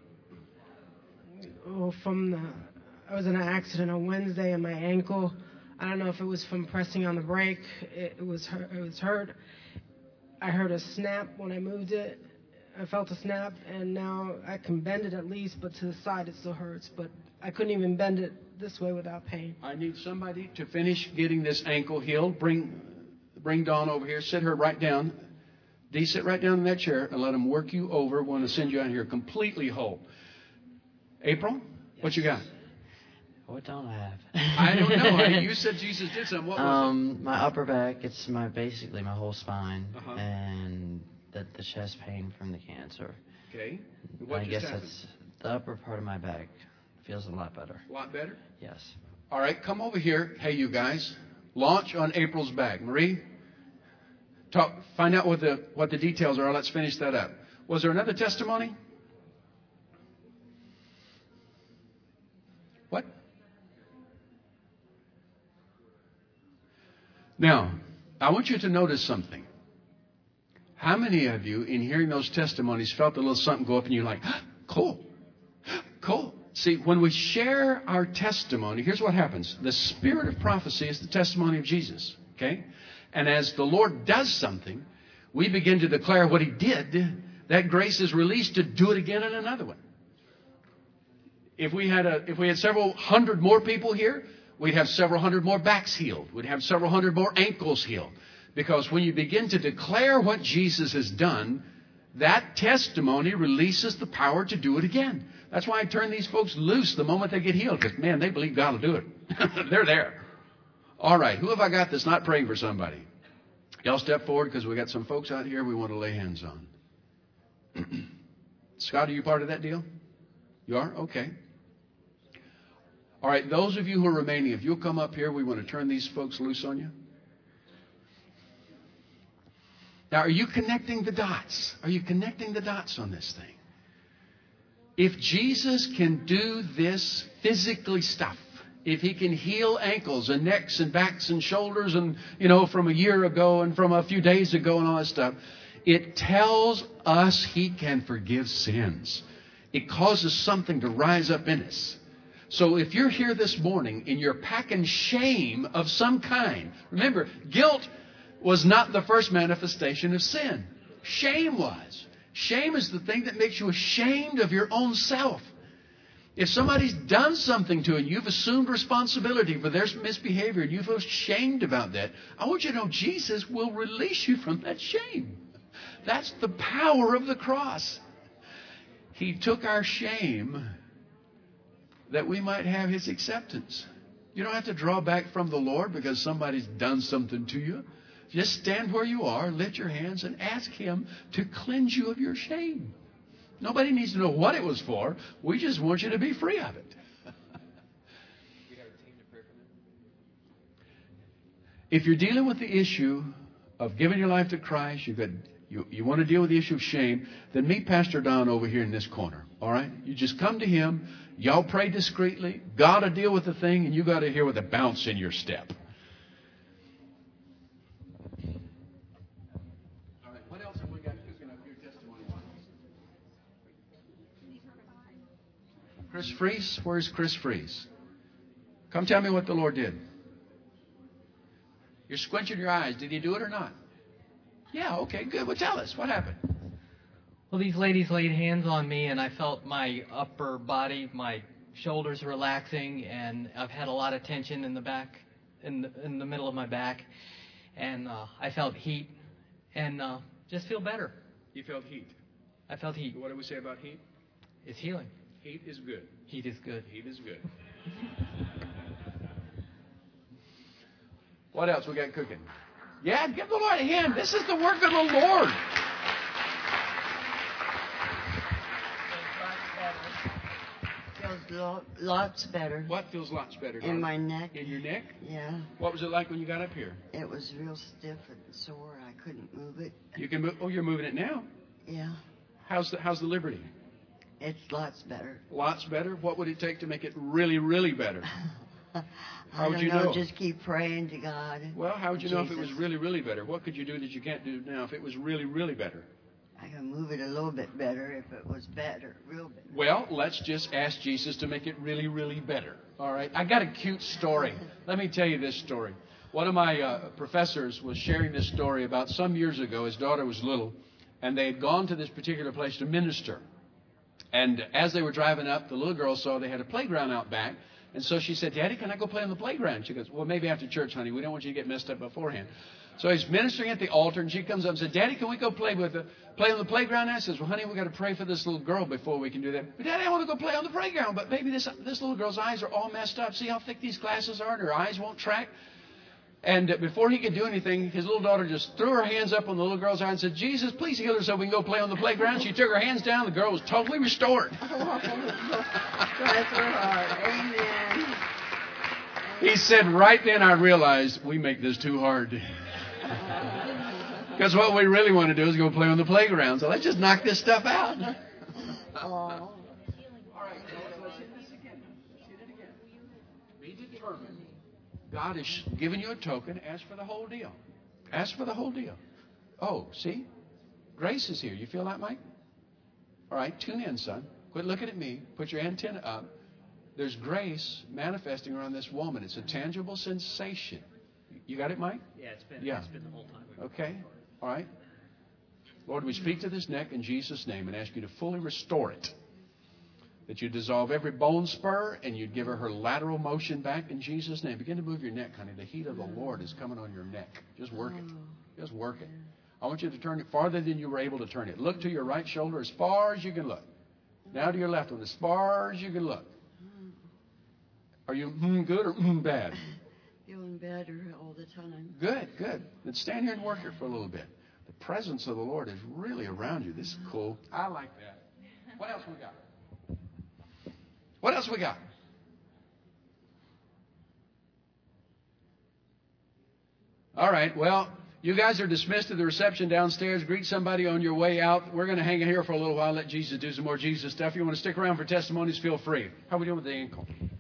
[SPEAKER 7] Oh, from the, I was in an accident on Wednesday and my ankle. I don't know if it was from pressing on the brake. It, it was hurt, it was hurt. I heard a snap when I moved it. I felt a snap, and now I can bend it at least, but to the side it still hurts. But I couldn't even bend it this way without pain.
[SPEAKER 1] I need somebody to finish getting this ankle healed. Bring, bring Dawn over here. Sit her right down. Dee, sit right down in that chair and let them work you over. We want to send you out here completely whole. April, yes. What you got?
[SPEAKER 8] What don't I have?
[SPEAKER 1] I don't know. Honey. You said Jesus did something. What was
[SPEAKER 8] um,
[SPEAKER 1] it?
[SPEAKER 8] My upper back. It's my basically my whole spine,
[SPEAKER 1] uh-huh.
[SPEAKER 8] and the, the chest pain from the cancer.
[SPEAKER 1] Okay. What
[SPEAKER 8] I
[SPEAKER 1] just
[SPEAKER 8] guess
[SPEAKER 1] happened?
[SPEAKER 8] that's the upper part of my back feels a lot better.
[SPEAKER 1] A lot better?
[SPEAKER 8] Yes.
[SPEAKER 1] All right, come over here. Hey, you guys. Launch on April's back. Marie, talk. Find out what the what the details are. Let's finish that up. Was there another testimony? What? Now, I want you to notice something. How many of you, in hearing those testimonies, felt a little something go up and you're like, cool, cool. See, when we share our testimony, here's what happens. The spirit of prophecy is the testimony of Jesus. Okay? And as the Lord does something, we begin to declare what He did. That grace is released to do it again in another one. If we had a, if we had several hundred more people here, we'd have several hundred more backs healed. We'd have several hundred more ankles healed. Because when you begin to declare what Jesus has done, that testimony releases the power to do it again. That's why I turn these folks loose the moment they get healed. Because, man, they believe God will do it. They're there. All right. Who have I got that's not praying for somebody? Y'all step forward because we got some folks out here we want to lay hands on. Scott, are you part of that deal? You are? Okay. All right. Those of you who are remaining, if you'll come up here, we want to turn these folks loose on you. Now, are you connecting the dots? Are you connecting the dots on this thing? If Jesus can do this physically stuff, if He can heal ankles and necks and backs and shoulders and, you know, from a year ago and from a few days ago and all that stuff, it tells us He can forgive sins. It causes something to rise up in us. So if you're here this morning and you're packing shame of some kind, remember, guilt was not the first manifestation of sin. Shame was. Shame is the thing that makes you ashamed of your own self. If somebody's done something to you and you've assumed responsibility for their misbehavior and you feel ashamed about that, I want you to know Jesus will release you from that shame. That's the power of the cross. He took our shame that we might have His acceptance. You don't have to draw back from the Lord because somebody's done something to you. Just stand where you are, lift your hands, and ask Him to cleanse you of your shame. Nobody needs to know what it was for. We just want you to be free of it. If you're dealing with the issue of giving your life to Christ, you've got, you, you want to deal with the issue of shame, then meet Pastor Don over here in this corner. All right? You just come to him. Y'all pray discreetly. God will deal with the thing, and you got to hear with a bounce in your step. Chris Freeze? Where's Chris Freeze? Come tell me what the Lord did. You're squinching your eyes. Did He do it or not? Yeah, okay, good. Well, tell us. What happened?
[SPEAKER 9] Well, these ladies laid hands on me, and I felt my upper body, my shoulders relaxing, and I've had a lot of tension in the back, in the, in the middle of my back. And uh, I felt heat, and uh, just feel better.
[SPEAKER 1] You felt heat?
[SPEAKER 9] I felt heat.
[SPEAKER 1] What do we say about heat?
[SPEAKER 9] It's healing.
[SPEAKER 1] Heat is good.
[SPEAKER 9] Heat is good.
[SPEAKER 1] Heat is good. What else we got cooking? Yeah, give the Lord a hand. This is the work of the Lord.
[SPEAKER 10] Feels lo- lots better.
[SPEAKER 1] What feels lots better?
[SPEAKER 10] In my neck.
[SPEAKER 1] In your neck?
[SPEAKER 10] Yeah.
[SPEAKER 1] What was it like when you got up here?
[SPEAKER 10] It was real stiff and sore. I couldn't move it.
[SPEAKER 1] You can move. Oh, you're moving it now.
[SPEAKER 10] Yeah.
[SPEAKER 1] How's the How's the Liberty?
[SPEAKER 10] It's lots better.
[SPEAKER 1] Lots better? What would it take to make it really, really better?
[SPEAKER 10] I
[SPEAKER 1] How
[SPEAKER 10] don't
[SPEAKER 1] would you
[SPEAKER 10] know,
[SPEAKER 1] know?
[SPEAKER 10] Just keep praying to God.
[SPEAKER 1] Well, how would you
[SPEAKER 10] Jesus.
[SPEAKER 1] know if it was really, really better? What could you do that you can't do now if it was really, really better?
[SPEAKER 10] I can move it a little bit better if it was better, real better.
[SPEAKER 1] Well, let's just ask Jesus to make it really, really better. All right? I got a cute story. Let me tell you this story. One of my uh, professors was sharing this story about some years ago. His daughter was little, and they had gone to this particular place to minister. And as they were driving up, the little girl saw they had a playground out back. And so she said, Daddy, can I go play on the playground? She goes, well, maybe after church, honey. We don't want you to get messed up beforehand. So he's ministering at the altar, and she comes up and said, Daddy, can we go play with the, play on the playground? And I says, well, honey, we got to pray for this little girl before we can do that. But Daddy, I want to go play on the playground. But maybe this, this little girl's eyes are all messed up. See how thick these glasses are, and her eyes won't track? And before he could do anything, his little daughter just threw her hands up on the little girl's eye and said, Jesus, please heal her so we can go play on the playground. She took her hands down. The girl was totally restored.
[SPEAKER 10] Bless her heart. Amen.
[SPEAKER 1] He said, right then I realized we make this too hard. Because what we really want to do is go play on the playground. So let's just knock this stuff out.
[SPEAKER 10] Oh.
[SPEAKER 1] All right, let's hit this again. Let's hit it again. Be determined. God has given you a token. Ask for the whole deal. Ask for the whole deal. Oh, see? Grace is here. You feel that, Mike? All right, tune in, son. Quit looking at me. Put your antenna up. There's grace manifesting around this woman. It's a tangible sensation. You got it, Mike?
[SPEAKER 5] Yeah, it's been,
[SPEAKER 1] Yeah.
[SPEAKER 5] it's been the whole time.
[SPEAKER 1] Okay. All right. Lord, we speak to this neck in Jesus' name and ask you to fully restore it. That you dissolve every bone spur and you'd give her her lateral motion back in Jesus' name. Begin to move your neck, honey. The heat of the Lord is coming on your neck. Just work it. Just work it. I want you to turn it farther than you were able to turn it. Look to your right shoulder as far as you can look. Now to your left one as far as you can look. Are you mm, good or mm, bad?
[SPEAKER 10] Feeling better all the time.
[SPEAKER 1] Good, good. Then stand here and work here for a little bit. The presence of the Lord is really around you. This is cool. I like that. What else we got? What else we got? All right, well, you guys are dismissed to the reception downstairs. Greet somebody on your way out. We're going to hang here for a little while, let Jesus do some more Jesus stuff. If you want to stick around for testimonies, feel free. How are we doing with the ankle?